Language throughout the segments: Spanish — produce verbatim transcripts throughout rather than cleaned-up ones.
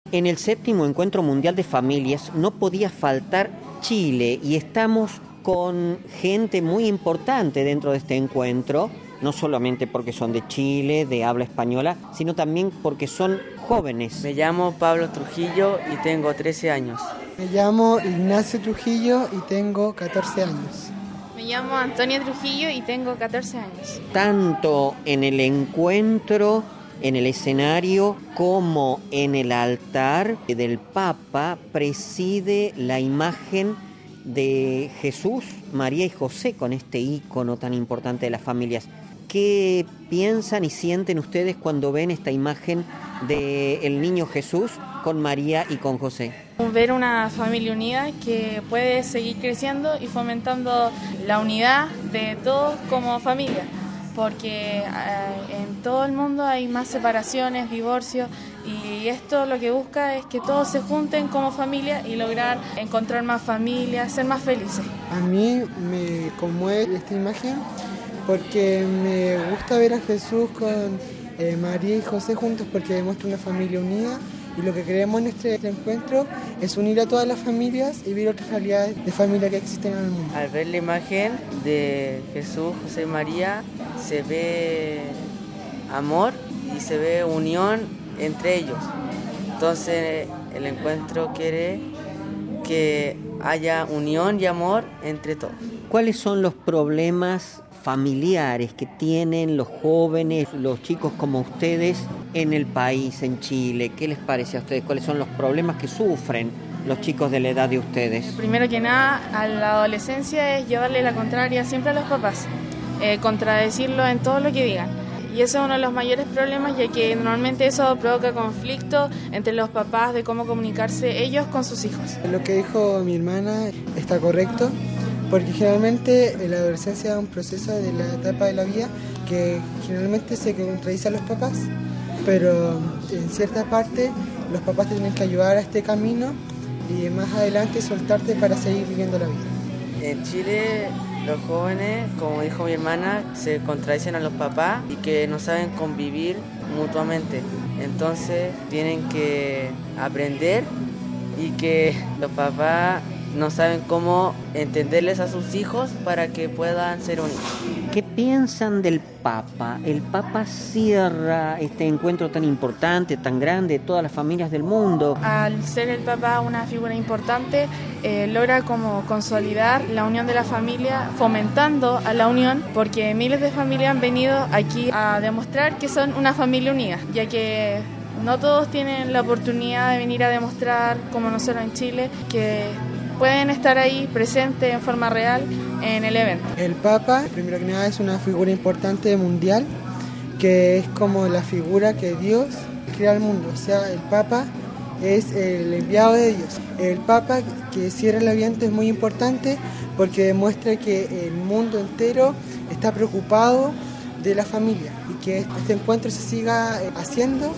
En el séptimo Encuentro Mundial de Familias no podía faltar Chile y estamos con gente muy importante dentro de este encuentro, no solamente porque son de Chile, de habla española, sino también porque son jóvenes. Me llamo Pablo Trujillo y tengo trece años. Me llamo Ignacio Trujillo y tengo catorce años. Me llamo Antonia Trujillo y tengo catorce años. Tanto en el encuentro, en el escenario, como en el altar del Papa preside la imagen de Jesús, María y José, con este ícono tan importante de las familias. ¿Qué piensan y sienten ustedes cuando ven esta imagen del niño Jesús con María y con José? Ver una familia unida que puede seguir creciendo y fomentando la unidad de todos como familia, porque eh, en todo el mundo hay más separaciones, divorcios, y esto lo que busca es que todos se junten como familia y lograr encontrar más familias, ser más felices. A mí me conmueve esta imagen porque me gusta ver a Jesús con eh, María y José juntos, porque demuestra una familia unida, y lo que queremos en este, este encuentro es unir a todas las familias y ver otras realidades de familia que existen en el mundo. Al ver la imagen de Jesús, José y María, se ve amor y se ve unión entre ellos. Entonces el encuentro quiere que haya unión y amor entre todos. ¿Cuáles son los problemas familiares que tienen los jóvenes, los chicos como ustedes en el país, en Chile? ¿Qué les parece a ustedes? ¿Cuáles son los problemas que sufren los chicos de la edad de ustedes? Primero que nada, a la adolescencia es llevarle la contraria siempre a los papás, eh, contradecirlo en todo lo que digan. Y eso es uno de los mayores problemas, ya que normalmente eso provoca conflicto entre los papás de cómo comunicarse ellos con sus hijos. Lo que dijo mi hermana está correcto, porque generalmente la adolescencia es un proceso de la etapa de la vida que generalmente se contradice a los papás, pero en cierta parte los papás te tienen que ayudar a este camino y más adelante soltarte para seguir viviendo la vida. En Chile los jóvenes, como dijo mi hermana, se contradicen a los papás y que no saben convivir mutuamente. Entonces tienen que aprender, y que los papás no saben cómo entenderles a sus hijos para que puedan ser unidos. ¿Qué piensan del Papa? El Papa cierra este encuentro tan importante, tan grande, de todas las familias del mundo. Al ser el Papa una figura importante, eh, logra como consolidar la unión de la familia, fomentando a la unión, porque miles de familias han venido aquí a demostrar que son una familia unida, ya que no todos tienen la oportunidad de venir a demostrar, como nosotros en Chile, que pueden estar ahí presentes en forma real en el evento. El Papa, primero que nada, es una figura importante mundial, que es como la figura que Dios crea al mundo. O sea, el Papa es el enviado de Dios. El Papa que cierra el evento es muy importante porque demuestra que el mundo entero está preocupado de la familia y que este encuentro se siga haciendo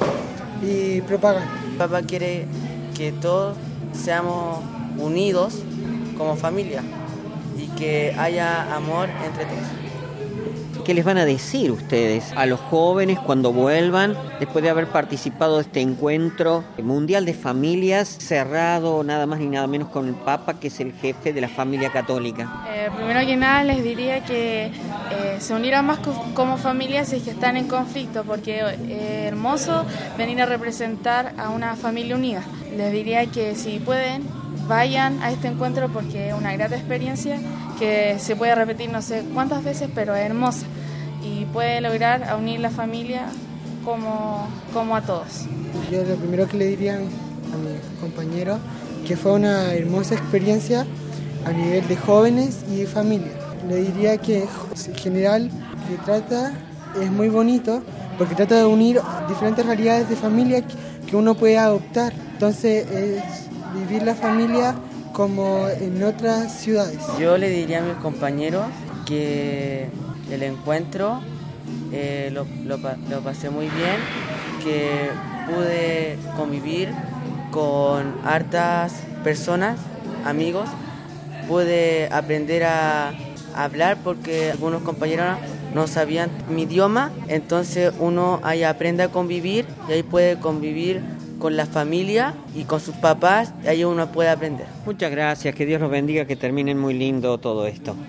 y propagando. El Papa quiere que todos seamos unidos como familia y que haya amor entre todos. ¿Qué les van a decir ustedes a los jóvenes cuando vuelvan, después de haber participado de este encuentro mundial de familias, cerrado nada más ni nada menos con el Papa, que es el jefe de la familia católica? Eh, primero que nada les diría que eh, se unieran más co- como familias si es que están en conflicto, porque es eh, hermoso venir a representar a una familia unida. Les diría que si pueden, vayan a este encuentro porque es una grata experiencia que se puede repetir no sé cuántas veces, pero es hermosa y puede lograr a unir la familia como, como a todos. Yo lo primero que le diría a mis compañeros que fue una hermosa experiencia a nivel de jóvenes y de familia. Le diría que en general que trata es muy bonito porque trata de unir diferentes realidades de familia que uno puede adoptar. Entonces es vivir la familia como en otras ciudades. Yo le diría a mis compañeros que el encuentro eh, lo, lo, lo pasé muy bien, que pude convivir con hartas personas, amigos, pude aprender a hablar porque algunos compañeros no sabían mi idioma, entonces uno ahí aprende a convivir y ahí puede convivir con la familia y con sus papás, ahí uno puede aprender. Muchas gracias, que Dios los bendiga, que terminen muy lindo todo esto.